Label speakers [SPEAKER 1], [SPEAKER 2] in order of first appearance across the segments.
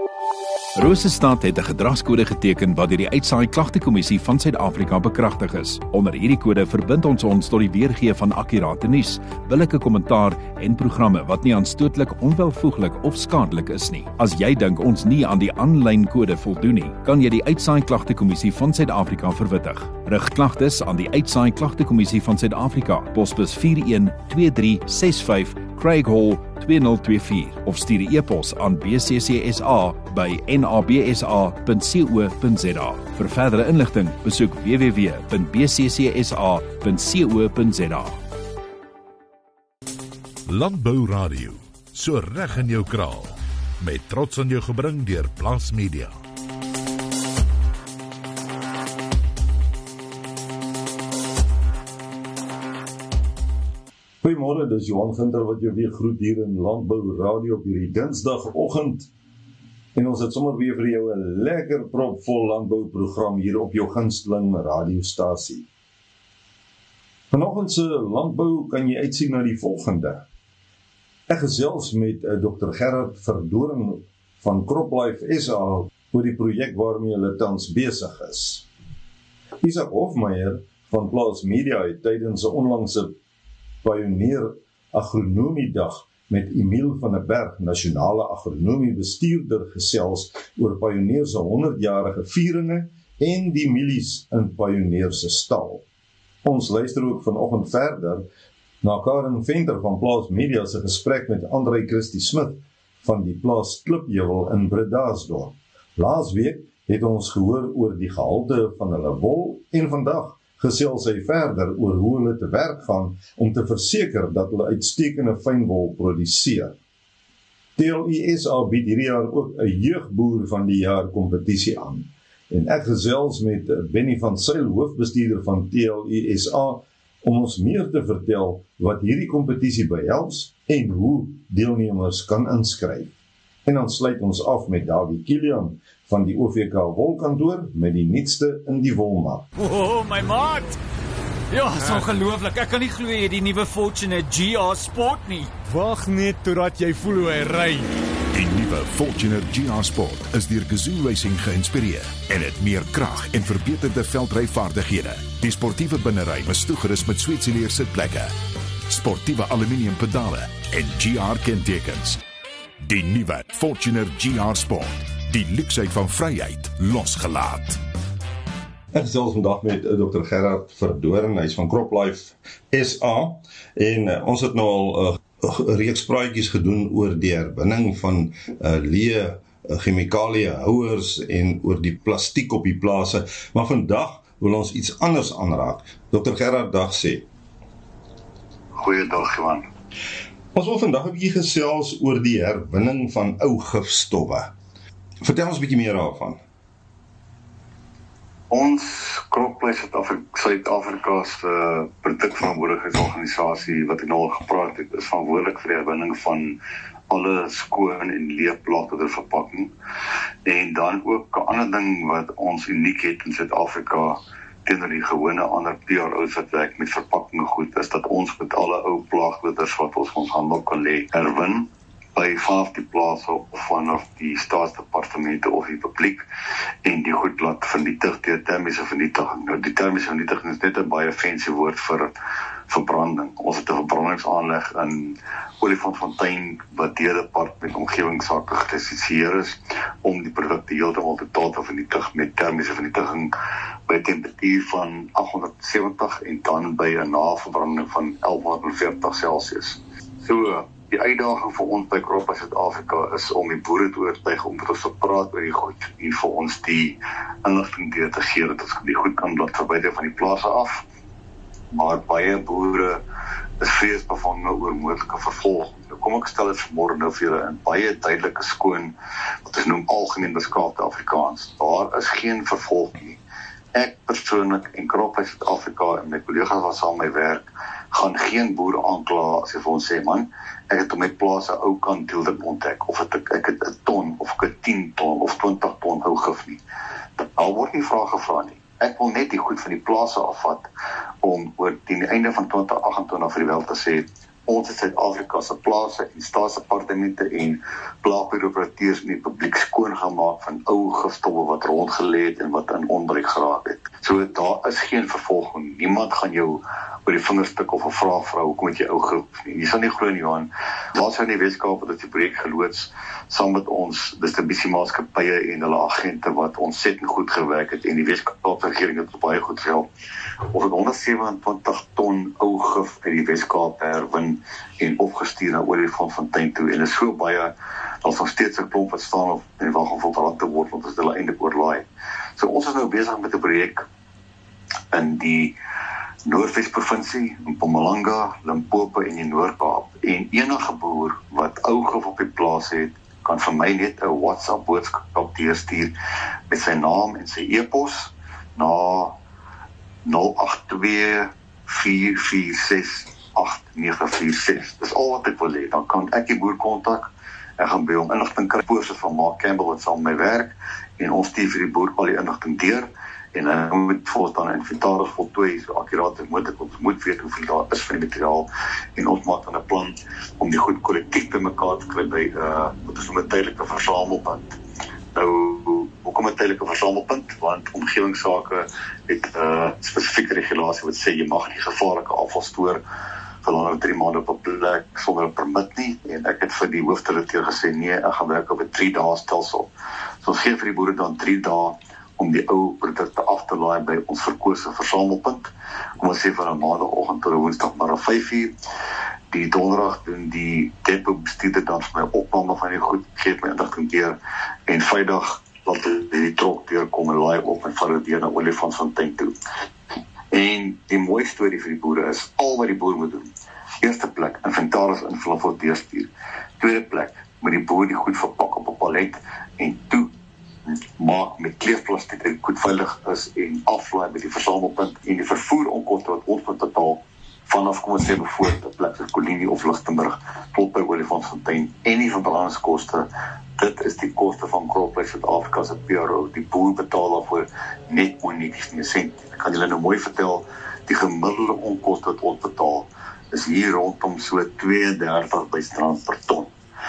[SPEAKER 1] Rosestad het 'n gedragskode geteken wat deur die Uitsaai Klagtekommissie van Suid-Afrika bekragtig is. Onder hierdie kode verbind ons tot die weergee van akkurate nuus, billike kommentaar en programme wat nie aanstootlik, onwelvoeglik of skadelik is nie. As jy dink ons nie aan die aanlyn kode voldoen nie, kan jy die Uitsaai Klagtekommissie van Suid-Afrika verwittig. Rig klagtes aan die Uitsaai Klagtekommissie van Suid-Afrika, posbus 412365 Craig Hall 2024 of stuur 'n e-pos aan bccsa@nabsa.co.za. Vir verdere inligting, besoek www.bccsa.co.za.
[SPEAKER 2] Landbou Radio, so reg in jou kraal, met trots aan jou gebring deur Plaas Media.
[SPEAKER 3] Goeiemôre, dis Johan Ginter wat jou weer groet hier in Landbou Radio op hierdie Dinsdagoggend. En ons het sommer weer vir jou 'n lekker propvol landbouprogram hier op jou gunsteling radiostasie. Vanoggend se landbou kan jy uitsien na die volgende. Ek gesels met Dr. Gerard Verdoring van CropLife SA oor die projek waarmee hulle tans besig is. Isak Hofmeyer van Plaas Media het tydens 'n onlangse Pioneer Agronomiedag met Emile van der Berg, nasionale agronomie bestuurder, gesels oor Pioneer se 100-jarige vieringe en die mielies in Pioneer se stal. Ons luister ook vanoggend verder na Karen Venter van Plaas Media se gesprek met Andrei Christie Smith van die plaas Klipjewel in Bredasdorp. Laasweek het ons gehoor oor die gehalte van hulle wol en vandag gesels hy verder oor hoe hulle te werk gaan om te verseker dat hulle uitstekende fynwol produseer. TLI SA bied hierdie jaar ook 'n jeugboer van die jaar kompetisie aan. En ek gesels met Benny van Sail, hoofbestuurder van TLI SA, om ons meer te vertel wat hierdie kompetisie behels en hoe deelnemers kan inskryf. En dan sluit ons af met Dawie Kilian van die OVK wolkantoor met die nuutste in die wolmark.
[SPEAKER 4] Oh, my maat! Ja, is ongelooflik. Ek kan nie glo jy die nuwe Fortuner GR Sport nie.
[SPEAKER 5] Wag net totdat jy voel hoe hy ry.
[SPEAKER 2] Die nuwe Fortuner GR Sport is deur Gazoo Racing geïnspireer en het meer krag en verbeterde veldryvaardighede. Die sportiewe binnery is toegerus met Sweetseleer sitplekke, sportiewe aluminium pedale en GR kentekens. Die nuwe Fortuner GR Sport, die luksheid van vryheid losgelaat.
[SPEAKER 3] Ek gesels vandag met Dr. Gerard Verdoring, hy is van CropLife SA en ons het nou al 'n reeks praatjies gedoen oor die herwinning van leë chemikalieë houers en oor die plastiek op die plase, maar vandag wil ons iets anders aanraak. Dr. Gerard, dag sê.
[SPEAKER 6] Goeiedag, Johan.
[SPEAKER 3] Ons wil vandag 'n bietjie gesels oor die herwinning van ou gifstowwe. Vertel ons 'n bietjie meer daarvan.
[SPEAKER 6] Ons CropLife Suid-Afrika se produkverantwoordigheidsorganisasie wat ek nou al gepraat het, is verantwoordelik vir die herwinning van alle skoon en leë plaasbeheerverpakking. En dan ook 'n ander ding wat ons uniek het in Suid-Afrika teenoor die gewone ander PRO's wat werk met verpakking goed, is dat ons met alle ou plaagbeheerders wat ons handel kan lê, herwin by vanaf die plase of vanaf die staatsdepartemente of die publiek en die goed laat vernietig deur termiese vernietiging. Nou die termiese vernietiging is net 'n baie fancy woord vir verbranding. Ons het 'n verbrandingsaanleg in Olifantsfontein wat deur die departement omgewingsake gelisensieer is om die produkte heeltemal totaal te vernietig met termiese vernietiging by 'n temperatuur van 870 en dan by 'n naverbranding van 1140 Celsius. So die uitdaging vir ons by CropLife Suid-Afrika is om die boere te oortuig om met ons te praat oor die goed en vir ons die inligting deur te gee dat ons die goed kan laat verwyder van die plase af. Maar baie boere is vreesbevange oor moontlike vervolging. Nou kom ek stel dit vanmôre nou vir julle in baie duidelike skoon, wat ons noem algemeen beskaafde Afrikaans. Daar is geen vervolging nie. Ek persoonlik en CropLife Suid-Afrika en my kollegas wat saam met my werk, gaan geen boere aankla as hy vir ons sê, man, ek het op my plaas 'n ou kant deeltyd ontdek, of ek het 'n ton, of ek het 10 ton, of 20 ton ou gif nie. Daar word nie vrae gevra nie. Ek wil net die goed van die plase afvat, om oor die einde van 2028 vir die wêreld te sê, ons het Suid-Afrika se plase en staatsdepartemente departemente en plaagbeheeroperateurs in die publiek skoon gemaak van ou gifstowwe wat rondgelê het en wat in onbruik geraak het. So daar is geen vervolging. Niemand gaan jou oor die vingerstuk of 'n vraag vra hoekom het jy ou gif nie. Jy sal nie glo nie, Johan. Daar sou in die Weskaap dat die projek geloods saam met ons distribusiemaatskappye en hulle agente wat ontsettend goed gewerk het en die Weskaapse regering het baie goed gehelp. Of het 127 ton ou gif uit die Weskaap herwin en opgestuur na Olifantsfontein toe en is so baie, daar's nog steeds 'n klomp wat staan of in wag om verbrand te word want ons het hulle eintlik oorlaai. So ons is nou besig met 'n projek in die Noordwes provinsie, in Mpumalanga, Limpopo en die Noord-Kaap. En enige boer wat ou gif op die plaas het, kan vir my net 'n WhatsApp boodskap deurstuur met sy naam en sy e-pos na 082-446-8946. Dis al wat ek wil hê. Dan kan ek die boer kontak. Ek gaan by hom inligting kry, poorse van Mark Campbell wat saam met my werk en ons stuur vir die boer al die inligting deur en hy moet volgens dan 'n inventaris voltooi so akkuraat as moontlik. Ons moet weet hoeveel daar is van die materiaal en ons maak dan 'n plan om die goed kollektief bymekaar te kry by wat ons noem 'n tydelike versamelpunt. Nou, hoekom 'n tydelike versamelpunt? Want omgewingsake het spesifieke regulasie wat sê jy mag nie gevaarlike afval stoor vir langer as 3 maande op 'n plek sonder 'n permit nie. En ek het vir die hoofdirekteur gesê nee, ek gaan werk op 'n 3-dae stelsel. So ons gee vir die boere dan 3 dae om die ou produkte af te laai by ons verkose versamelpunt. Kom ons sê van 'n maandagooggend tot 'n woensdagmiddag 5:00. Die donderdag doen die depo bestuurder dan vir my opname van die goed, gee my inligting deur en Vrydag laat die trok deurkom en laai op en vat dit deur na Olifantsfontein toe. En die mooi storie vir die boere is al wat die boer moet doen. Eerste plek, inventaris invul en voor deurstuur. Tweede plek, moet die boer die goed verpak op 'n palet en toe maak met kleefplastiek dat die goed veilig is en aflaai by die versamelpunt en die vervoer onkoste wat ons moet betaal vanaf, kom ons sê bijvoorbeeld 'n plek soos Kolinie of Lichtenburg tot by Olifantsfontein en die verbrandingskoste. Dit is die koste van CropLife Suid-Afrika se PRO. Die boer betaal daarvoor net niks nie 'n sent. Ek kan julle nou mooi vertel, die gemiddelde onkoste wat ons betaal is hier rondom so R32,000 per ton.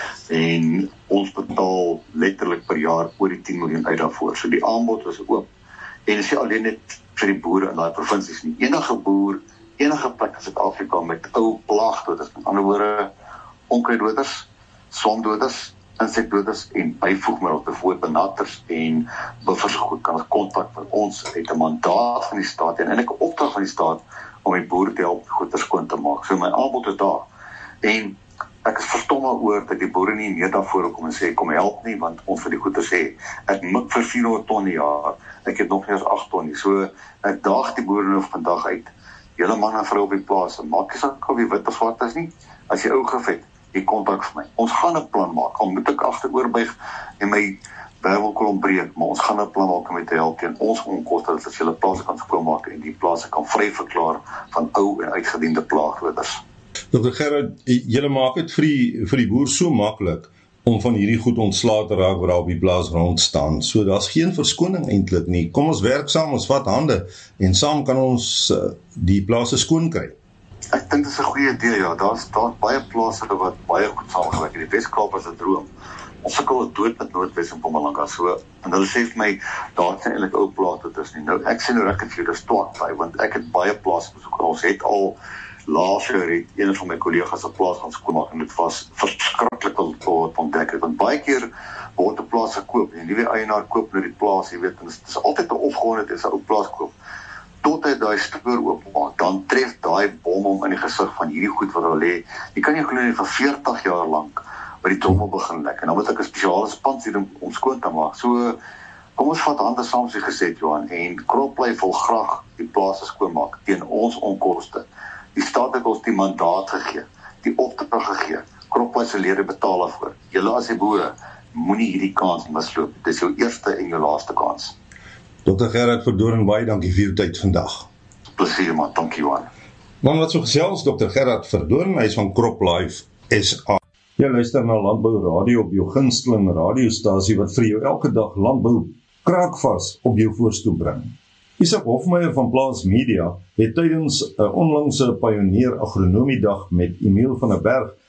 [SPEAKER 6] En ons betaal letterlik per jaar oor die 10 miljoen uit daarvoor. So die aanbod is oop. En dit is nie alleen net vir die boere in daai provinsies nie. Enige boer, enige plek in Suid-Afrika met ou plaagdoders, met ander woorde onkruiddoders, swamdoders, insekdoders en byvoegmiddels, byvoorbeeld benatters en buffers goed, kan ons kontak met ons uit 'n mandaat van die staat en eintlik 'n opdrag van die staat om die boere te help goeie skoon te maak. So my aanbod is daar. En ek is verstom oor dat die boere nie meer daarvoor kom en sê kom help nie, want ons vir die goeie sê ek mik vir 400 ton per jaar. Ek het nog nie eens 8 ton nie. So ek daag die boere nou vandag uit. Julle man en vrou op die plaas, maak nie saak of jy wit of swart is nie. As jy ou gif het, jy kontak vir my. Ons gaan 'n plan maak. Al moet ek agteroorbuig en my wervelkolom breek, maar ons gaan 'n plan maak om met te help teen ons onkoste dat julle plase kan skoonmaak en die plase kan vry verklaar van ou en uitgediende plaagdoders.
[SPEAKER 3] Dr. Gerard, julle maak dit vir die boer so maklik om van hierdie goed ontslae te raak wat daar op die plaas rond staan. So daar's geen verskoning eintlik nie. Kom ons werk saam, ons vat hande en saam kan ons die plase skoon kry.
[SPEAKER 6] Ek dink dit is 'n goeie idee, ja. Daar's baie plase wat baie goed saamgewerk het. Die Weskaap is 'n droom. Ons sukkel dood met Noordwes en Mpumalanga. So en hulle sê vir my daar is eintlik ou plaasdoders nie. Nou ek sê nou reg vir dis twak by, want ek het baie plase besoek. Ons het al laas jaar het een van my kollegas se plaas gaan skoonmaak en dit was verskriklik wat ontdek het. Want baie keer word 'n plaas gekoop en die nuwe eienaar koop nou die plaas, jy weet, en dit is altyd 'n opgewonde het is 'n ou plaas koop. Tot hy daai stoor oopmaak, dan tref daai bom hom in die gesig van hierdie goed wat daar lê. Jy kan nie glo nie vir 40 jaar lank by die trommel begin lek en dan moet ek 'n spesiale span sien om skoon te maak. So kom ons vat hande saam soos gesê Johan en CropLife wil graag die plase skoonmaak teen ons onkoste. Die staat het ons die mandaat gegee, die opdrag gegee. CropLife se lede betaal daarvoor. Julle as die boere moenie hierdie kans misloop. Dit is jou eerste en jou laaste kans.
[SPEAKER 3] Dr. Gerard Verdoorn, baie dankie vir jou tyd vandag.
[SPEAKER 6] Plesier man, dankie Johan.
[SPEAKER 3] Man wat so gesels, Dr. Gerard Verdoorn, hy is van CropLife SA. Jy luister na Landbou Radio op jou gunsteling radiostasie wat vir jou elke dag landbou kraakvas op jou voorstoep bring. Isak Hofmeyer van Plaas Media het tydens 'n onlangse Pionier Agronomiedag met Emile van der Berg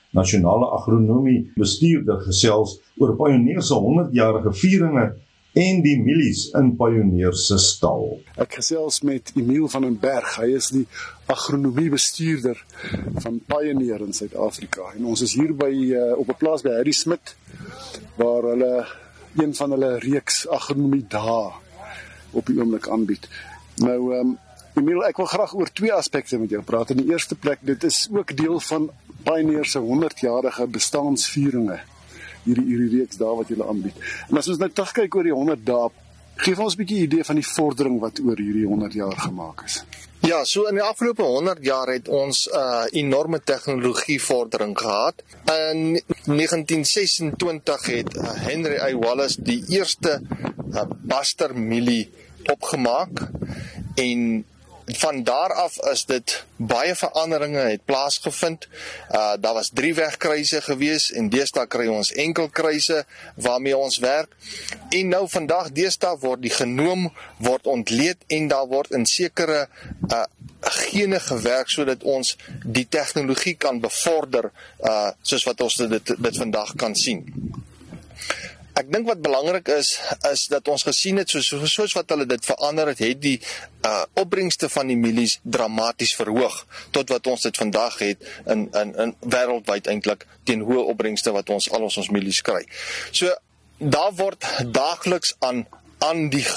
[SPEAKER 3] nasionale agronomie bestuurder gesels oor Pioneer se 100-jarige vieringe en die mielies in Pioneer se stal.
[SPEAKER 7] Ek gesels met Emiel van den Berg. Hy is die agronomiebestuurder van Pioneer in Suid-Afrika. En ons is hier op 'n plaas by Harry Smit, waar hulle een van hulle reeks agronomie dae op die oomblik aanbied. Nou, Emiel, ek wil graag oor 2 aspekte met jou praat. In die eerste plek, dit is ook deel van Pioneer se 100-jarige bestaansvieringe. Hierdie reeks dae wat julle aanbied. En as ons nou terugkyk oor die 100 dae, gee ons 'n bietjie idee van die vordering wat oor hierdie 100 jaar gemaak is.
[SPEAKER 8] Ja, so in die afgelope 100 jaar het ons enorme tegnologievordering gehad. In 1926 het Henry A. Wallace die eerste Buster mielie opgemaak, en van daar af is dit baie veranderinge het plaasgevind. Daar was 3 wegkruise gewees, en deesdae kry ons enkelkruise waarmee ons werk. En nou vandag deesdae word die genoom word ontleed, en daar word in sekere gene gewerk sodat ons die tegnologie kan bevorder, soos wat ons dit vandag kan sien. Ek dink wat belangrik is dat ons gesien het, soos wat hulle dit verander het die opbrengste van die mielies dramaties verhoog, tot wat ons dit vandag het in wêreldwyd eintlik teen hoë opbrengste wat al ons mielies kry. So, daar word daagliks aan die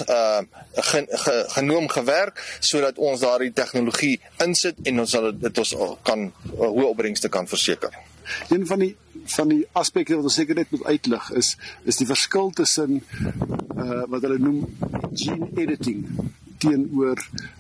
[SPEAKER 8] genoom gewerk, sodat ons daardie tegnologie insit en ons kan hoë opbrengste kan verseker.
[SPEAKER 7] Een van die aspekte wat ons seker net moet uitlig is die verskil tussen wat hulle noem gene editing teenoor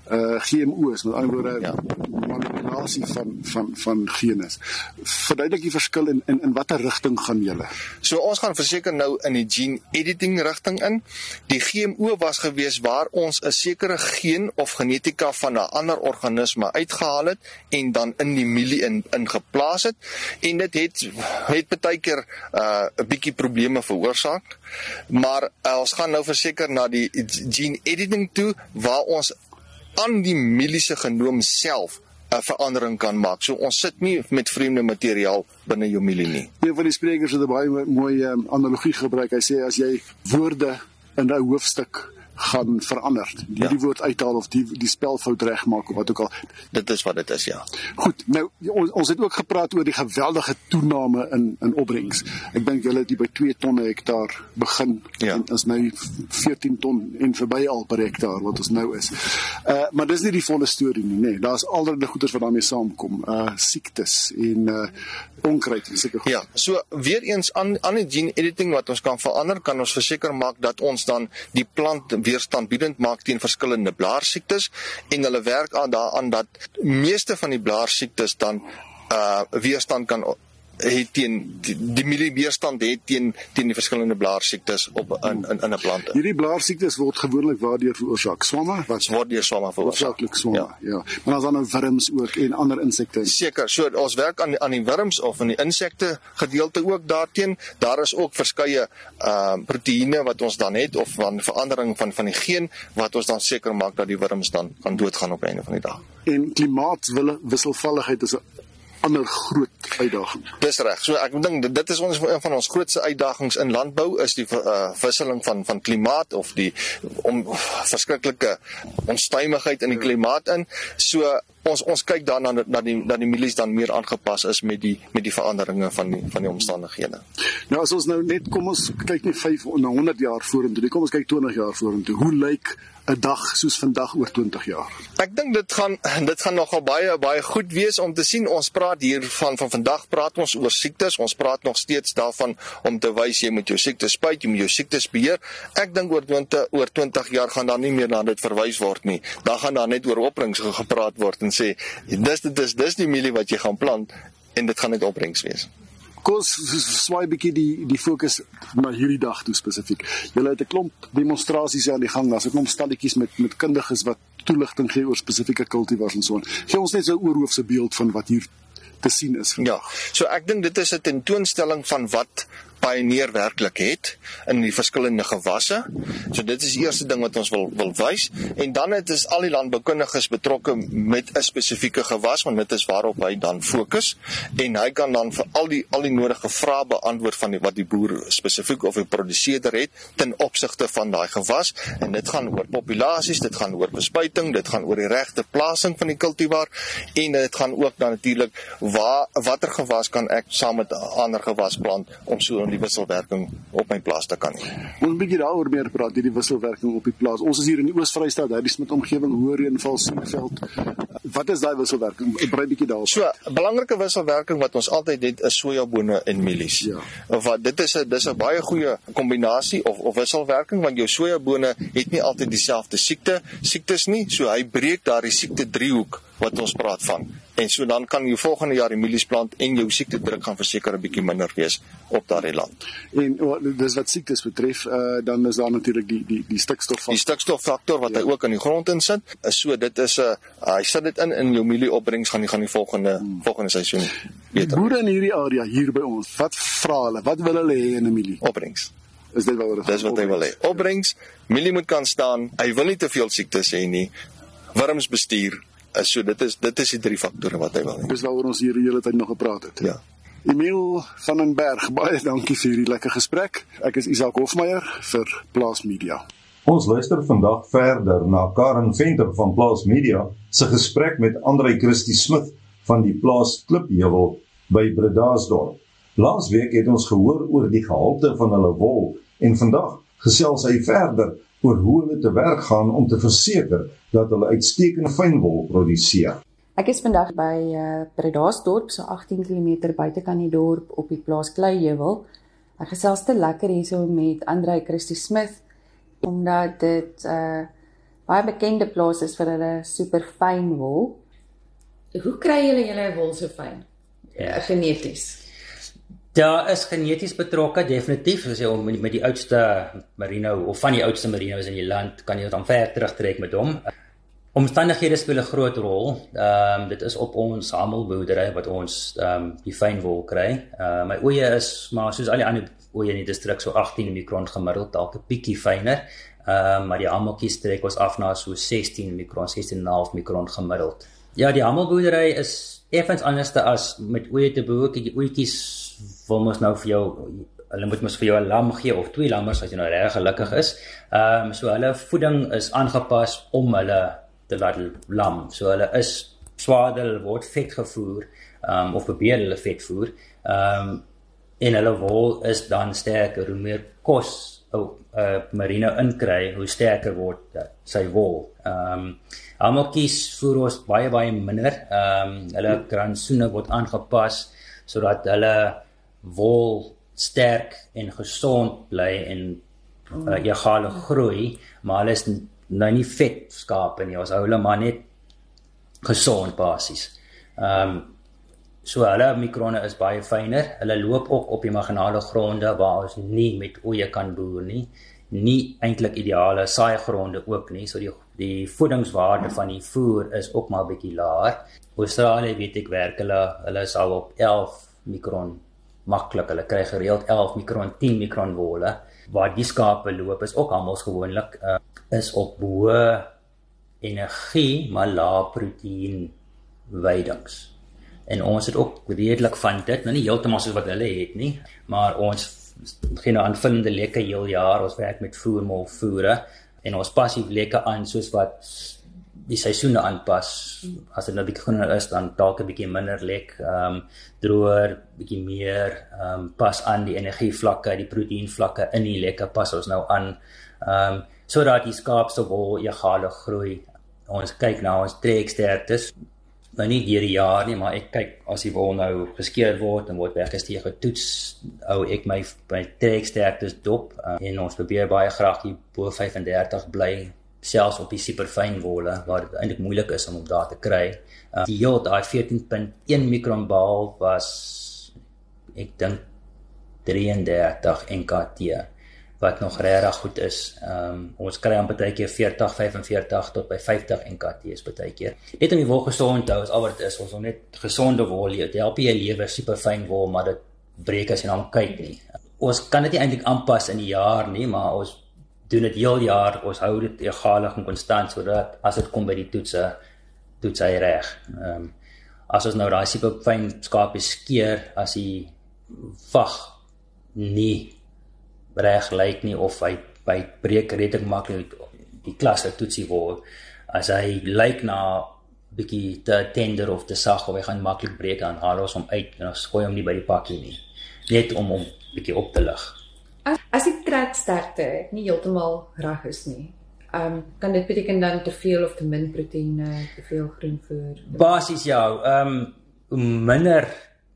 [SPEAKER 7] GMO's, met ander woorde manipulasie van genes. Verduidelik die verskil in watter rigting gaan julle?
[SPEAKER 8] So ons gaan verseker nou in die gene editing rigting in. Die GMO was gewees waar ons 'n sekere geen of genetika van 'n ander organisme uitgehaal het en dan in die mielie ingeplaas het, en dit het baie keer 'n bietjie probleme veroorsaak. Maar ons gaan nou verseker na die gene editing toe, waar ons aan die mieliese genoom self 'n verandering kan maak. So ons sit nie met vreemde materiaal binne jou mielie nie.
[SPEAKER 7] Een van die sprekers het 'n baie mooi analogie gebruik. Hy sê as jy woorde in 'n hoofstuk gaan verander, die woord uithaal of die spelfout regmaak of wat ook al.
[SPEAKER 8] Dit is wat dit is, ja.
[SPEAKER 7] Goed, nou ons het ook gepraat oor die geweldige toename in opbrengs. Ek dink julle het hier by 2 ton per hektaar begin, en is nou 14 ton en verby al per hektaar wat ons nou is. Maar dis nie die volle storie nie, nee. Daar's allerlei goeders wat daarmee saamkom, siektes en onkruid en seker goed.
[SPEAKER 8] Ja, so weer eens aan die gene editing wat ons kan verander, kan ons verseker maak dat ons dan die plant weerstandbiedend maak teen verskillende blaarsiektes, en hulle werk daaraan dat meeste van die blaarsiektes dan weerstand kan het teen die mielieweerstand het teen die verskillende blaarsiektes in 'n plant.
[SPEAKER 7] Hierdie blaarsiektes word gewoonlik waardeur veroorsaak? Swamme?
[SPEAKER 8] Wat word deur swamme veroorsaak?
[SPEAKER 7] Hoofsaaklik swamme, ja. Maar dan nou wurms ook en ander insekte.
[SPEAKER 8] Seker, so ons werk aan die wurms of in die insekte gedeelte ook daarteen. Daar is ook verskeie proteïene wat ons dan het, of van verandering van die geen, wat ons dan seker maak dat die wurms dan kan doodgaan op die einde van die dag.
[SPEAKER 7] En klimaatwisselvalligheid is 'n ander groot uitdaging.
[SPEAKER 8] Dis reg. So ek dink dit is een van ons grootste uitdagings in landbou, is die wisseling van klimaat, of die verskriklike onstuimigheid in die klimaat in. So ons kyk dan dat die mielies dan meer aangepas is met die veranderinge van die omstandighede.
[SPEAKER 7] Nou as ons nou net, kom ons kyk nie 100 jaar vorentoe, kom ons kyk 20 jaar vorentoe. Hoe lyk 'n dag soos vandag oor 20 jaar?
[SPEAKER 8] Ek dink dit gaan nogal baie goed wees om te sien. Ons praat hier van vandag praat ons oor siektes. Ons praat nog steeds daarvan om te wys jy moet jou siektes spuit, jy moet jou siektes beheer. Ek dink oor 20 jaar gaan daar nie meer na dit verwys word nie. Dan gaan daar net oor opbrengs gepraat word en sê dis die mielie wat jy gaan plant, en dit gaan net opbrengs wees.
[SPEAKER 7] Kom ons swaai bietjie die fokus na hierdie dag toe spesifiek. Julle het 'n klomp demonstrasies aan die gang, daar's 'n klomp stalletjies met kundiges wat toeligting gee oor spesifieke kultivars en so aan. Gee ons net so 'n oorhoofse beeld van wat hier te sien is.
[SPEAKER 8] Ja, so ek dink dit is 'n tentoonstelling van wat Pioneer werklik het in die verskillende gewasse. So dit is die eerste ding wat ons wil wys. En dan is al die landboukundiges betrokke met 'n spesifieke gewas, want dit is waarop hy dan fokus. En hy kan dan vir al die nodige vrae beantwoord van wat die boer spesifiek of die produseerder het ten opsigte van daai gewas. En dit gaan oor populasies, dit gaan oor bespuiting, dit gaan oor die regte plasing van die kultivar en dit gaan ook dan natuurlik watter gewas kan ek saam met 'n ander gewas plant om so die wisselwerking op my plaas te kan hê.
[SPEAKER 7] Ons bietjie daaroor meer praat, hierdie wisselwerking op die plaas. Ons is hier in die Oos-Vrystaat, Harry Smit omgewing, Hoë Reënval, Sieneveld. Wat is daai wisselwerking? Brei bietjie daarop.
[SPEAKER 8] So, 'n belangrike wisselwerking wat ons altyd het is sojabone en mielies.
[SPEAKER 7] Ja.
[SPEAKER 8] Wat dis 'n baie goeie kombinasie of wisselwerking, want jou sojabone het nie altyd dieselfde siektes nie, so hy breek daardie siekte driehoek wat ons praat van. En so dan kan jy volgende jaar die mielies plant en jou siektedruk gaan verseker 'n bietjie minder wees op daardie land.
[SPEAKER 7] En dis wat siektes betref, dan is daar natuurlik die stikstof.
[SPEAKER 8] Die stikstoffaktor wat hy ook in die grond insit, is so dit is hy sit dit in jou mielieopbrengs gaan die volgende seisoen beter.
[SPEAKER 7] Boere in hierdie area hier by ons, wat vra hulle? Wat wil hulle hê in 'n mielie?
[SPEAKER 8] Opbrengs.
[SPEAKER 7] Is dit wat
[SPEAKER 8] Dis wat hy wil hê. Opbrengs, mielie moet kan staan. Hy wil nie te veel siektes hê nie. Wurmsbestuur. So dit is die 3 faktore wat hy wil hê.
[SPEAKER 7] Dis waaroor ons hier die hele tyd nog gepraat het.
[SPEAKER 8] Ja.
[SPEAKER 7] Emil van den Berg, baie dankie vir hierdie lekker gesprek. Ek is Isak Hofmeyer vir Plaas Media.
[SPEAKER 3] Ons luister vandag verder na Karen Venter van Plaas Media se gesprek met Andrei Christie Smith van die plaas Klipheuwel by Bredasdorp. Laasweek het ons gehoor oor die gehalte van hulle wol en vandag gesels hy verder oor hoe hulle te werk gaan om te verseker dat hulle uitstekende fynwol produseer.
[SPEAKER 9] Ek is vandag by Bredasdorp, so 18 km buitekant die dorp op die plaas Klipheuwel. Ek gesels te lekker hierso met Andrei Christie Smith, omdat dit baie bekende plaas is vir hulle super fyn wol. Hoe kry julle wol so fyn? Geneties?
[SPEAKER 10] Daar is geneties betrokke, definitief. As jy met die oudste merino, of van die oudste merino's in die land, kan jy dan ver terugtrek met hom. Omstandighede speel 'n groot rol. Dit is op ons hamelboerdery wat ons die fynwol kry. My oeye is, maar soos al die ander oeye in die distrik, so 18 mikron gemiddeld, dalk 'n bietjie fyner. Maar die hameltjies trek ons af na so 16 mikron, 16,5 mikron gemiddeld. Ja, die hamelboerdery is effens anderste as met oeye te boer. Die oetjies wil mos nou vir jou, hulle moet mos vir jou 'n lam gee of 2 lammers as jy nou reg gelukkig is. So hulle voeding is aangepas om hulle te laat lam. So hulle is swaarder, hulle word vet gevoer, of probeer hulle vet voer. En hulle wol is dan sterker. Hoe meer kos merino inkry, hoe sterker word sy wol. Hameltjies voer ons baie minder. Hulle kransoene word aangepas sodat hulle wol sterk en gesond bly en egale groei, maar hulle is nou nie vet skape nie, ons hou hulle maar net gesond basies. So hulle mikrone is baie fyner, hulle loop ook op die marginale gronde waar ons nie met oeye kan boer nie eintlik ideale saaigronde ook nie, so die voedingswaarde van die voer is ook maar bietjie laer. Australië weet ek werk, hulle is al op 11 mikron maklik, hulle kry gereeld 11 mikron, 10 mikron wolle, waar die skape loop is ook almal gewoonlik is op hoë energie, maar lae proteïen weidings. En ons het ook redelik van dit, nou nie heeltemal soos wat hulle het nie, maar ons gee nou aanvullende lekke heel jaar, ons werk met voermolvoere, en ons pas die lekke aan soos wat die seisoene aanpas. As dit nou bietjie groener is, dan dalk 'n bietjie minder lek, droër, bietjie meer, pas aan die energievlakke, die proteïenvlakke in die lekke pas ons nou aan, sodat die skaap se wol egale groei. Ons kyk na ons treksterktes, nou nie deur die jaar nie, maar ek kyk as die wol nou geskeer word en word weggesteek getoets, hou ek my treksterktes dop, en ons probeer baie graag die bo 35 bly, selfs op die superfyn wolle, waar dit eintlik moeilik is om daar te kry. Die yield, daai 14.1 mikron bal was, ek dink 33 NKT, wat nog regtig goed is. Ons kry aan baie keer 40, 45 tot by 50 NKT's baie keer. Net om die wol gesond te hou, is al wat dit is. Ons wil net gesonde wol hê. Dit help jy lewe superfyn wol, maar dit breek as jy na hom kyk nie. ons kan dit nie eintlik aanpas in die jaar nie, maar ons doen dit heel jaar, ons hou dit egalig en konstant, sodat as dit kom by die toets hy reg. As ons nou daai superfyn skapies skeer, as die vag nie reg lyk nie, of hy breek redelik maklik die klasse toetsie word, as hy lyk na bietjie te tender of te sag, of hy gaan maklik breek, dan haal ons hom uit, en ons gooi hom nie by die pakkie nie, net om hom bietjie op te lig.
[SPEAKER 9] As die treksterkte nie heeltemal reg is nie, kan dit beteken dan te veel of te min proteïene, te veel groenvoer?
[SPEAKER 10] Basies ja, hoe minder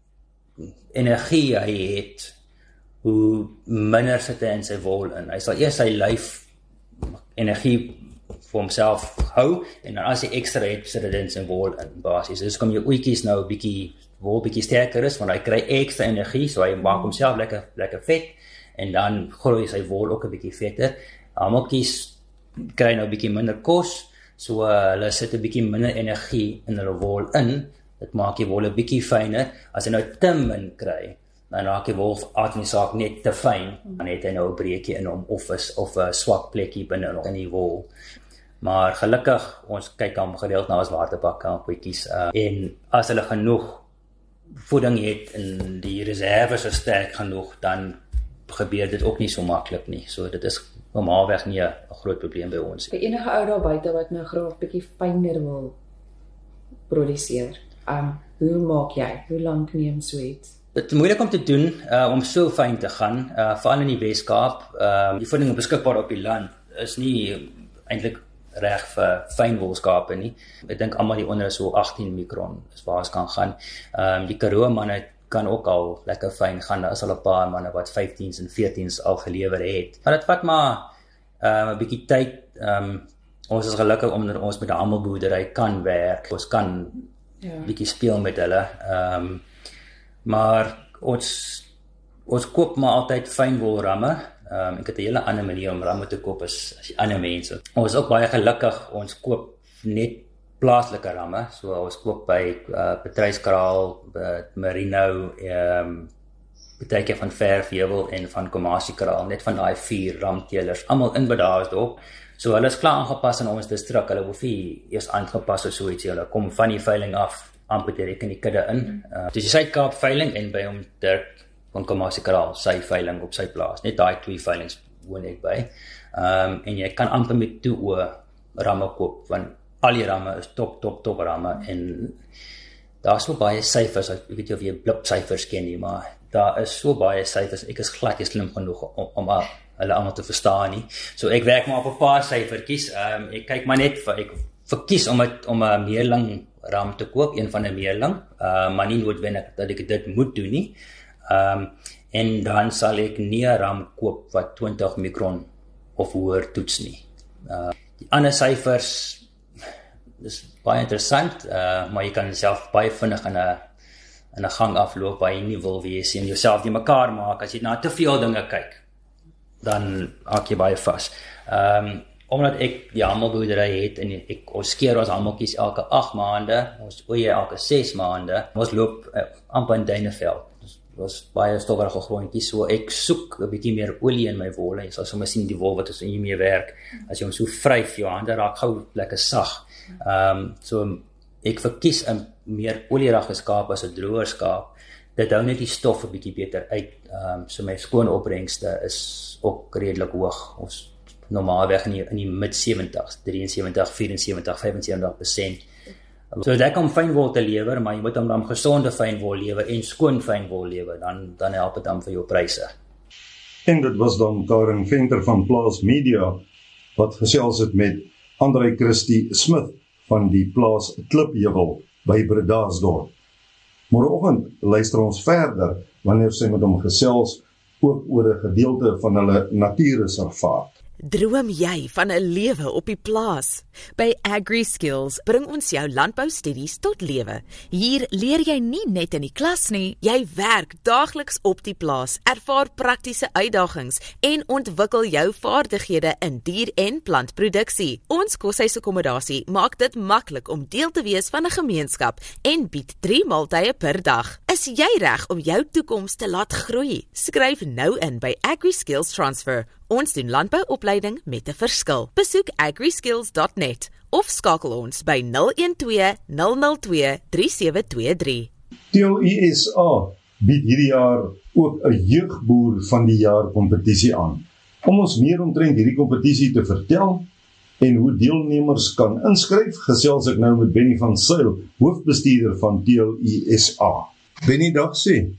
[SPEAKER 10] energie hy het, hoe minder sit hy in sy wol in. Hy sal eers sy lyf energie vir homself hou, en dan as hy ekstra het, sit dit in sy wol in, basies. Dus kom jou oetjies nou wol bietjie sterker is, want hy kry ekstra energie, so hy maak homself lekker vet, en dan groei sy wol ook 'n bietjie vetter. Hammeltjies kry nou bietjie minder kos, so hulle sit 'n bietjie minder energie in hulle wol in. Dit maak die wol 'n bietjie fyner. As hy nou te min kry, dan raak die wol uit die saak net te fyn, dan het hy nou 'n breekie in hom, of 'n swak plekkie binne in die wol. Maar gelukkig, ons kyk hom gereeld na ons waterpakkampietjies, en as hulle genoeg voeding het en die reserves is sterk genoeg, dan gebeur dit ook nie so maklik nie. So dit is normaalweg nie 'n groot probleem by ons.
[SPEAKER 9] Vir enige ou daar buite wat nou graag bietjie fyner wil produseer, hoe maak jy? Hoe lank neem so iets?
[SPEAKER 10] Dit is moeilik om te doen, om so fyn te gaan, veral in die Weskaap. Die voeding beskikbaar op die land is nie eintlik reg vir fynwolskape nie. Ek dink almal die onder so 18 mikron is waar ons kan gaan. Die Karoo manne kan ook al lekker fyn gaan. Daar is al 'n paar manne wat 15s en 14s al gelewer het. Maar dit vat maar 'n bietjie tyd. Ons is gelukkig omdat ons met 'n hammelboerdery kan werk. Ons kan bietjie speel met hulle. Maar ons koop maar altyd fynwolramme. Ek het 'n hele ander manier om ramme te koop as die ander mense. Ons is ook baie gelukkig, ons koop net plaaslike ramme, so ons koop by Patrykskraal, Merino, baie keer van Verfheuwel en van Komasikraal, net van daai 4 ramteelers, almal in Bredasdorp. So hulle is klaar aangepas in ons distrik, hulle hoef nie eers aangepas of so ietsie, hulle kom van die veiling af, amper direk in die kudde in. Dis die Suid-Kaap veiling en by hom Dirk van Komasikraal, sy veiling op sy plaas. Net daai 2 veilings woon ek by. En jy kan amper met 2 oë ramme koop, want al die ramme is top ramme, en daar is so baie syfers, ek weet nie of jy blipsyfers ken nie, maar daar is so baie syfers, ek is glad nie slim genoeg om hulle allemaal te verstaan nie. So ek werk maar op 'n paar syfertjies, ek kyk maar net, ek verkies om 'n meerling ram te koop, een van 'n meerling, maar nie noodwendig dat ek dit moet doen nie. En dan sal ek nie 'n ram koop wat 20 mikron of hoër toets nie. Die ander syfers is baie interessant, maar jy kan self baie vinnig in 'n gang afloop waar jy nie wil wees en jouself die mekaar maak. As jy na te veel dinge kyk, dan haak jy baie vas. Omdat ek die hammelboerdery het en ons skeer ons hammeltjies elke 8 maande, ons oeye elke 6 maande, ons loop amper in Duineveld. Was baie stowwerige grondjies, so ek soek 'n bietjie meer olie in my wol. Jy sal sommer sien die wol wat ons hiermee werk, as jy hom so vryf, jou hande raak gou lekker sag. So ek verkies 'n meer olierige skaap as 'n droër skaap. Dit hou net die stof 'n bietjie beter uit. So my skoon opbrengste is ook redelik hoog. Ons normaalweg in die mid 70s, 73, 74, 75%. So dit kan fynwol te lewer, maar jy moet hom dan gesonde fynwol lewer en skoon fynwol lewer, dan help dit dan vir jou pryse.
[SPEAKER 3] En dit was dan Karen Venter van Plaas Media wat gesels het met Andrei Christie Smith van die plaas Klipheuwel by Bredasdorp. Môreoggend luister ons verder wanneer sy met hom gesels ook oor 'n gedeelte van hulle natuurreservaat.
[SPEAKER 11] Droom jy van 'n lewe op die plaas? By AgriSkills bring ons jou landboustudies tot lewe. Hier leer jy nie net in die klas nie, jy werk daagliks op die plaas, ervaar praktiese uitdagings en ontwikkel jou vaardighede in dier- en plantproduksie. Ons koshuisakkommodasie maak dit maklik om deel te wees van 'n gemeenskap en bied 3 maaltye per dag. Is jy reg om jou toekoms te laat groei? Skryf nou in by AgriSkills Transfer. Ons doen landbouopleiding met 'n verskil. Besoek agriskills.net of skakel ons by 012 002 3723.
[SPEAKER 3] TLUSA bied hierdie jaar ook 'n jeugboer van die jaar kompetisie aan. Om ons meer omtrent hierdie kompetisie te vertel en hoe deelnemers kan inskryf, gesels ek nou met Benny van Sail, hoofbestuurder van TLUSA. Benny, dag sê.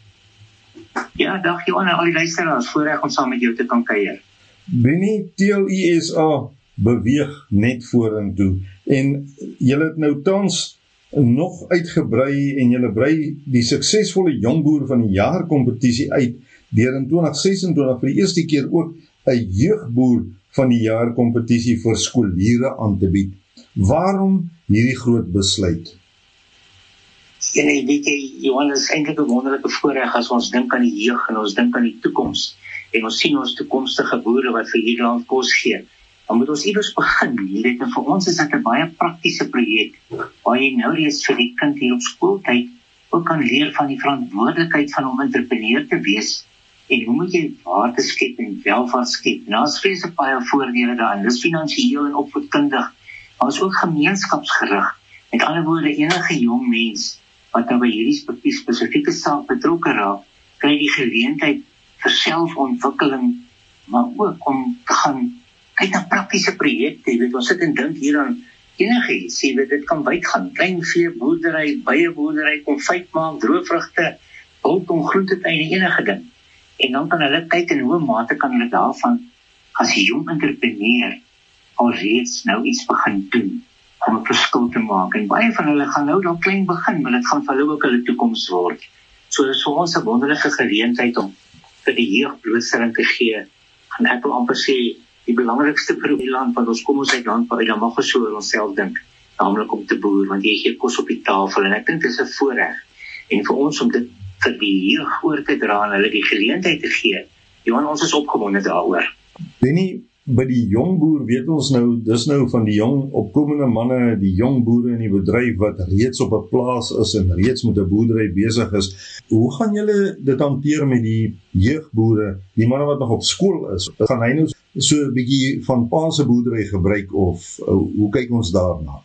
[SPEAKER 12] Ja, dag Johan en al die luisteraars, voorreg om saam met jou te kan kuier.
[SPEAKER 3] Benny, TLUSA beweeg net vorentoe en julle het nou tans nog uitgebrei en julle brei die suksesvolle jongboer van die jaar kompetisie uit deur in 2026 vir die eerste keer ook 'n jeugboer van die jaar kompetisie vir skooliere aan te bied. Waarom hierdie groot besluit?
[SPEAKER 12] En weet jy, Johan, is eintlik 'n wonderlike voorreg as ons dink aan die jeug en ons dink aan die toekoms en ons sien ons toekomstige boere wat vir hierdie land kos gee. Dan moet ons iewers begin. Jy weet, en vir ons is dit 'n baie praktiese projek waar jy nou reeds vir die kind hier op skooltyd ook kan leer van die verantwoordelikheid van om entrepreneur te wees en hoe moet jy waarde skep en welvaart skep. Nou, daar's vreeslik baie voordele daarin. Dis finansiëel en opvoedkundig, maar is ook gemeenskapsgerig. Met ander woorde, enige jong mens wat nou by hierdie spesifieke saak betrokke raak, kry die geleentheid vir selfontwikkeling, maar ook om te gaan kyk na praktiese projekte. Jy weet, ons sit en dink hier aan enige iets. Jy weet, dit kan wyd gaan. Klein vee boerdery, beieboerdery, konfyt maak, droëvrugte, biltong, groentetuine, enige ding. En dan kan hulle kyk in hoe mate kan hulle daarvan as jong entrepreneur alreeds nou iets begin doen om 'n verskil te maak. En baie van hulle gaan nou dan klein begin, maar dit gaan vir hulle ook hulle toekoms word. So dis vir ons 'n wonderlike geleentheid om vir die jeug blootstelling te gee. En ek wil amper sê die belangrikste beroep in die land, want ons kom ons uit landbou uit, dan mag ons so oor onsself dink, naamlik om te boer, want jy gee kos op die tafel en ek dink dit is 'n voorreg. En vir ons om dit vir die jeug oor te dra en hulle die geleentheid te gee. Johan, ons is opgewonde daaroor.
[SPEAKER 3] Benny, by die jong boer weet ons nou, dis nou van die jong opkomende manne, die jong boere in die bedryf wat reeds op 'n plaas is en reeds met 'n boerdery besig is. Hoe gaan julle dit hanteer met die jeugboere, die manne wat nog op skool is? Gaan hy nou so 'n bietjie van pa se boerdery gebruik of hoe kyk ons daarna?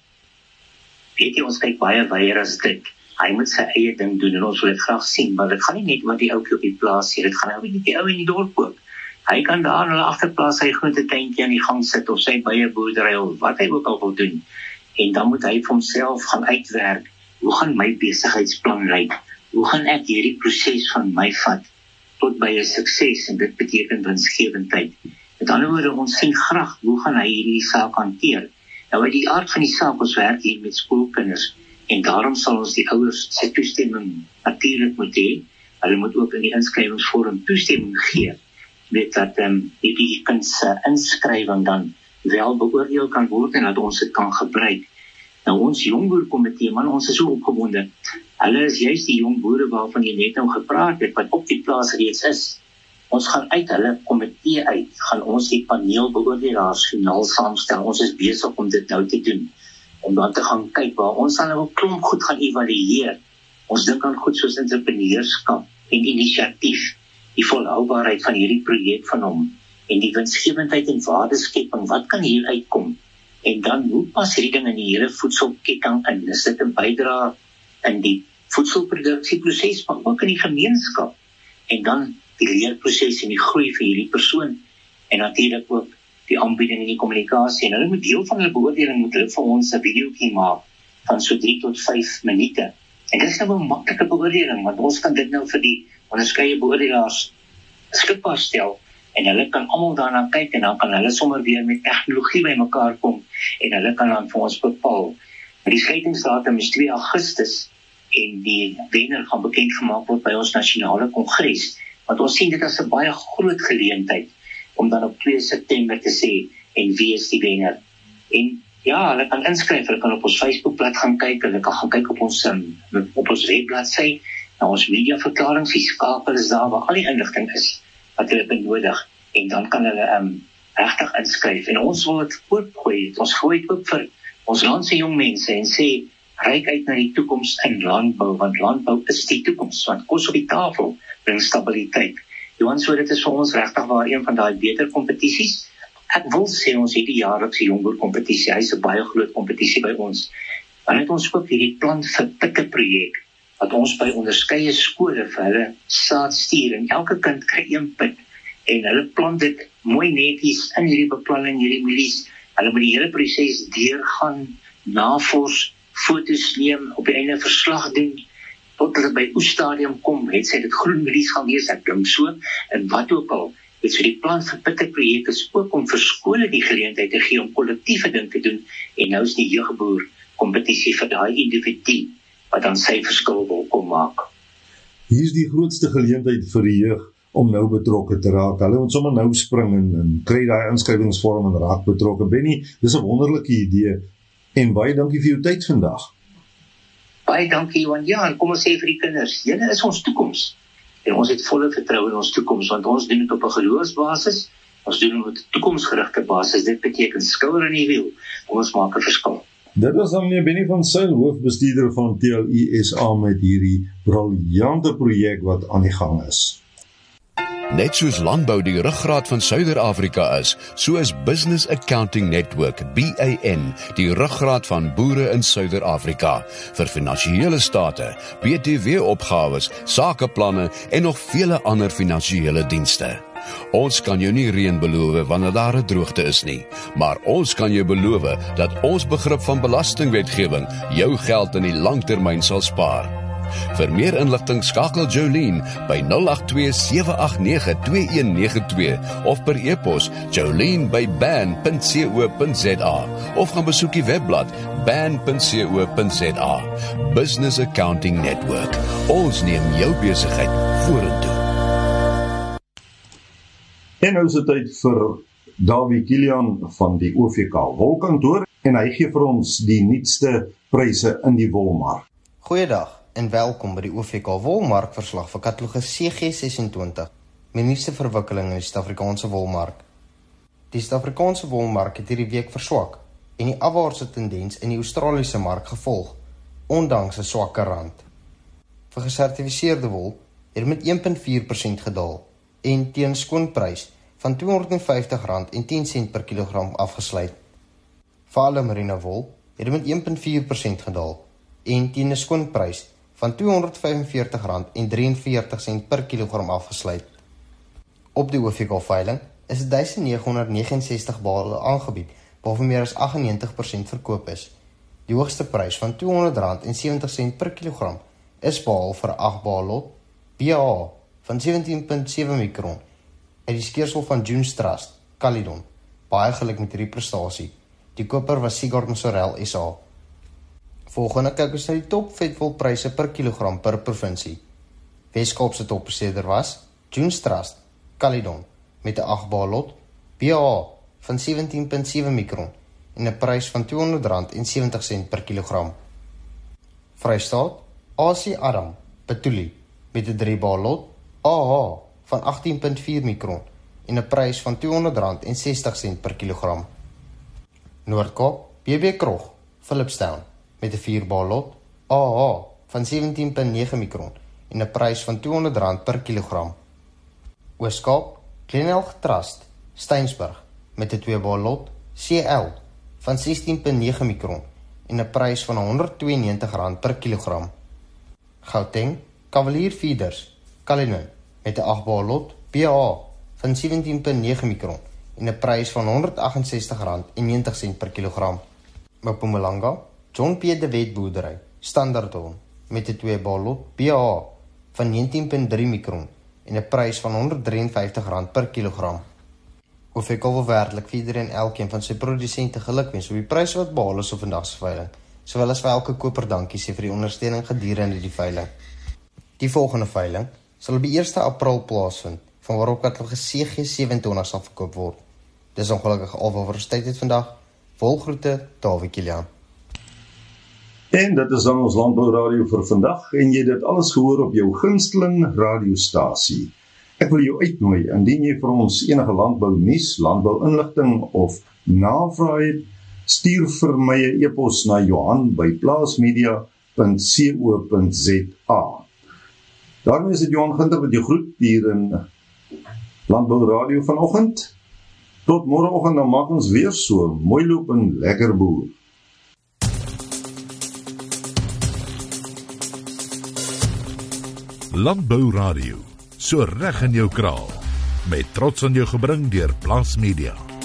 [SPEAKER 12] Weet jy, ons kyk baie wyer as dit. Hy moet sy eie ding doen en ons wil dit graag sien, maar dit gaan nie net met die ouetjie op die plaas hier, dit gaan nou met die ou in die dorp ook. Hy kan daar in hulle agterplaas sy groentetuintjie aan die gang sit of sy beieboerdery of wat hy ook al wil doen. En dan moet hy vir homself gaan uitwerk. Hoe gaan my besigheidsplan lyk? Hoe gaan ek hierdie proses van my vat tot by 'n sukses, en dit beteken winsgewendheid. Met ander woorde, ons sien graag hoe gaan hy hierdie saak hanteer. Nou uit die aard van die saak, ons werk hier met skoolkinders en daarom sal ons die ouers se toestemming natuurlik moet hê. Hulle moet ook in die inskrywingsvorm toestemming gee. Weet dat die kind se inskrywing dan wel beoordeel kan word en dat ons dit kan gebruik. Nou ons jongboerkomitee, man, ons is so opgewonde. Hulle is juist die jong boere waarvan jy net nou gepraat het, wat op die plaas reeds is. Ons gaan uit hulle komitee uit, gaan ons die paneel beoordelaars finaal saamstel. Ons is besig om dit nou te doen, om dan te gaan kyk waar ons dan nou 'n klomp goed gaan evalueer. Ons dink aan goed soos entrepreneurskap en inisiatief, die volhoubaarheid van hierdie projek van hom, en die winsgewendheid en waardeskeping, wat kan hier uitkom? En dan, hoe pas hierdie ding in die hele voedselketting in? Is dit 'n bydrae in die voedselproduksieproses, maar ook in die gemeenskap? En dan die leerproses en die groei vir hierdie persoon, en natuurlik ook die aanbieding en die kommunikasie. En hulle moet deel van hulle beoordeling, moet hulle vir ons 'n videoetjie maak, van so 3 tot 5 minute. En dit is nou 'n maklike beoordeling, want ons kan dit nou vir die onderskeie beoordelaars beskikbaar stel, en hulle kan almal daarna kyk, en dan kan hulle sommer weer met tegnologie bymekaar kom, en hulle kan dan vir ons bepaal. Maar die sluitingsdatum is 2 Augustus, en die wenner gaan bekend gemaak word by ons nasionale kongres, want ons sien dit as 'n baie groot geleentheid. om dan op 2 September te sê, en wie is die wenner. En ja, hulle kan inskryf, hulle kan op ons Facebookblad gaan kyk, hulle kan gaan kyk op ons webbladsy, na ons mediaverklaring, skakel is daar, waar al die inligting is, wat hulle benodig, en dan kan hulle regtig inskryf, en ons wil het oopgooi, ons gooi het oop vir ons landse jong mense, en sê, reik uit na die toekoms in landbou, want landbou is die toekoms, want kos op die tafel bring stabiliteit. Johan, so dit is vir ons regtig waar een van daai beter kompetisies. Ek wil sê ons het die jaarlikse jongboer kompetisie, hy is 'n baie groot kompetisie by ons. Dan het ons ook hierdie plant vir pitte projek, wat ons by onderskeie skole vir hulle saad stuur, en elke kind kry 1 pit, en hulle plant dit mooi netjies in hierdie beplanning, hierdie milies, hulle moet die hele proses deurgaan, navors, foto's neem, op die einde verslag doen, tot hulle by oesstadium kom, het sy dit groen milies gaan wees, ek klink so, en wat ook al, het so die plan vir pitte projek is ook om vir skole die geleentheid te gee om kollektiewe ding te doen, en nou is die jeugboer kompetisie vir daai individu, wat dan sy verskil wil kom maak.
[SPEAKER 3] Hier is die grootste geleentheid vir die jeug om nou betrokke te raak. Hulle moet sommer nou spring en kry daai inskrywingsvorm en raak betrokke. Benny, dis 'n wonderlike idee, en baie dankie vir jou tyd vandag.
[SPEAKER 12] Baie dankie, Johan. Ja, en kom ons sê vir die kinders, julle is ons toekoms. En ons het volle vertroue in ons toekoms, want ons doen dit op 'n geloofsbasis, ons doen dit op 'n toekomsgerigte basis. Dit beteken skouer in die wiel, ons maak 'n verskil.
[SPEAKER 3] Dit was dan meneer Benny van Sail, hoofbestuurder van TLU SA, met hierdie briljante projek wat aan die gang is.
[SPEAKER 13] Net soos landbou die ruggraat van Suider-Afrika is, so is Business Accounting Network, BAN, die ruggraat van boere in Suider-Afrika, vir finansiële state, BTW-opgawes, sakeplanne en nog vele ander finansiële dienste. Ons kan jou nie reën beloof wanneer daar 'n droogte is nie, maar ons kan jou beloof dat ons begrip van belastingwetgewing jou geld in die langtermyn sal spaar. Vir meer inligting skakel Jolene by 082-789-2192 of per e-pos jolene@ban.co.za of gaan besoek die webblad ban.co.za. Business Accounting Network. Ons neem jou besigheid vorentoe.
[SPEAKER 3] En nou is dit tyd vir Davie Kilian van die OVK wolkantoor, en hy gee vir ons die nuutste pryse in die wolmark.
[SPEAKER 14] Goeiedag en welkom by die OVK wolmarkverslag vir katalogus CG26, met nuutste verwikkeling in die Suid-Afrikaanse wolmark. Die Suid-Afrikaanse wolmark het hierdie week verswak en die afwaartse tendens in die Australiese mark gevolg, ondanks 'n swakker rand. Vir gesertifiseerde wol het met 1.4% gedaal en teen skoonprys van R250.10 per kilogram afgesluit. Vir alle merino wol het met 1.4% gedaal en teen 'n skoonprys van R245.43 per kilogram afgesluit. Op die OVK veiling is 1969 bale aangebied, waarvan meer as 98% verkoop is. Die hoogste prys van R200.70 per kilogram is behaal vir 8 bale lot BA van 17.7 mikron uit die skeersel van Junes Trust, Caledon. Baie geluk met hierdie prestasie. Die koper was Sigurd & Sorel SA. Volgende kyk ons na die top vetwolpryse per kilogram per provinsie. Weskaapse toppresteerder was Junes Trust, Caledon, met 'n 8 bale lot BA van 17.7 mikron en 'n prys van R200.70 per kilogram. Vrystaat, AC Adam, Petuli, met 'n 3 bale lot AH van 18.4 mikron en 'n prys van R200.60 per kilogram. Noord-Kaap, BB Krog, Philipstown, met 'n 4 bale lot AH van 17.9 mikron en 'n prys van R200 per kilogram. Oos-Kaap, Glenelg Trust, Steynsburg, met 'n 2 bale lot CL van 16.9 mikron en 'n prys van R192 per kilogram. Gauteng, Cavalier Feeders, Caledon, met 'n 8 bale lot BA van 17.9 mikron en 'n prys van R168.90 per kilogram. Mpumalanga, John P. de Wet boerdery, Standaardton, met 'n 2 bale lot BA van 19.3 mikron en 'n prys van R153 per kilogram. OVK wil werklik vir iedereen elkeen van sy produsente gelukwens op die pryse wat behaal is op vandag se veiling, sowel as vir elke koper dankie sê vir die ondersteuning gedurende die veiling. Die volgende veiling sal op die 1 April plaasvind van waarop katalogus CG27 sal verkoop word. Dis ongelukkig al wat vir ons tyd het vandag. Volgroete, Dawie Kilian.
[SPEAKER 3] En dit is dan ons Landbou Radio vir vandag en jy het dit alles gehoor op jou gunsteling radiostasie. Ek wil jou uitnooi, indien jy vir ons enige landbou nuus, landbou inligting of navraag het, stuur vir my 'n e-pos na johan@plaasmedia.co.za. Daarmee is dit Johan Ginter wat jou groet hier in Landbou Radio vanoggend. Tot môreoggend, dan maak ons weer so mooi loop en lekker boer.
[SPEAKER 2] Landbou Radio, so reg in jou kraal, met trots aan jou gebring deur Plaas Media.